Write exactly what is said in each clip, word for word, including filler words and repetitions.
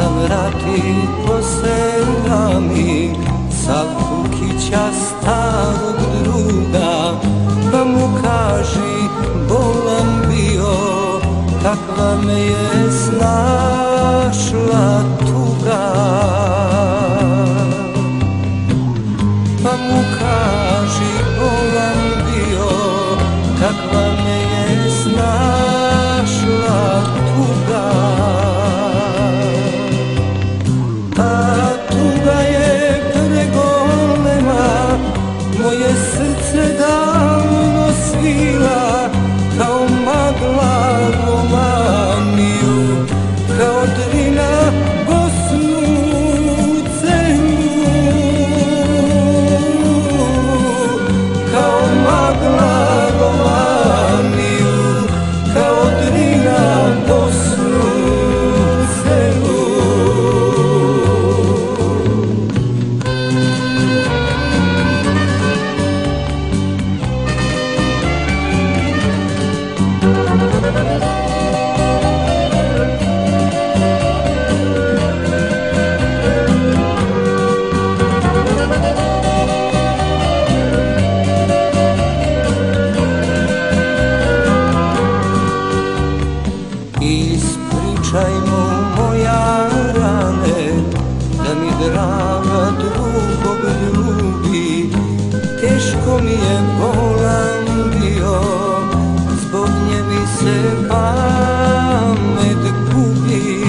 navrati posela mi Salkukića starog druga, pa mu kaži bolan bio, kakva me je snašla tuga. Pa mu kaži bolan bio, kakva me je snašla tuga. Moje srce davno svila, kao magla Romaniju, kao drina Bosnu celu. Kao magla Romaniju, kao drina Bosnu celu. Ispričajmo moja rane, da mi draga drugog ljubi. Teško mi je bolan bio, zbog nje mi se pamet gubi.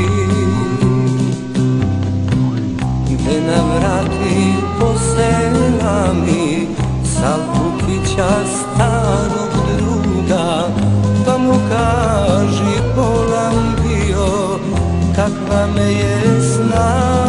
Gde navrati posela mi Salkukića starog druga, pa mu kaži bolan bio, kakva me je snašla